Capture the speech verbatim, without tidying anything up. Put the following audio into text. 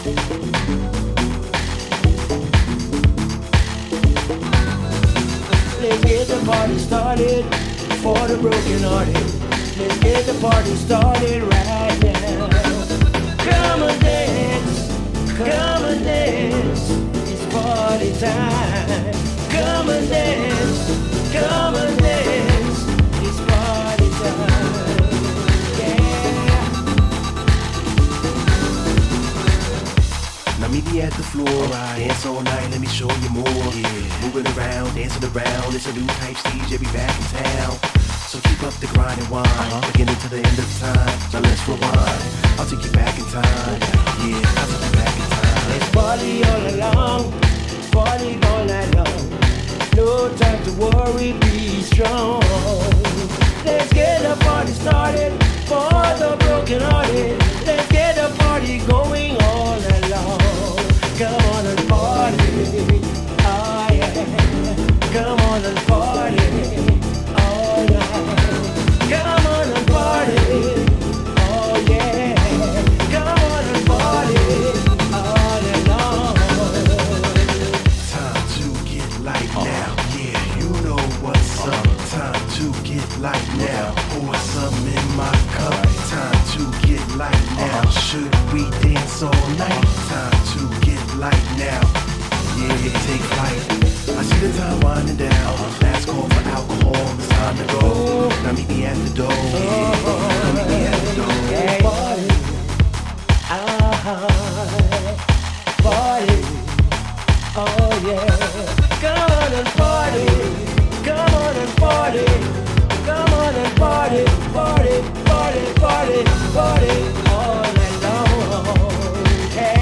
Let's get the party started for the broken hearted. Let's get the party started right now. Come and dance, come and dance. It's party time. Come and dance, come and dance. It's party time. Yeah. Now meet me at the floor, right. Dance all night, let me show you more. Yeah. Moving around, dancing around, it's a new type stage, yeah, be back in town. So keep up the grind and wine, uh-huh. Beginning to the end of time. Now let's rewind. I'll take you back in time. Yeah, I'll take you back in time. Let's party all along, party all night long. No time to worry, be strong. Let's get the party started for the broken hearted. Let's get the party going all along. Come on and party, oh yeah. Come on and party, all night. Come on and party, oh yeah. Come on and party, all along. Time to get light now, yeah, you know what's up. Time to get light now, pour some in my cup. Time to get light now, should we dance all night? Time to get light now, yeah, take flight. I see the time winding down, last call for alcohol, it's time to go. Now meet me at the door, yeah, now meet me at the door. Hey, party, ah, party, oh yeah.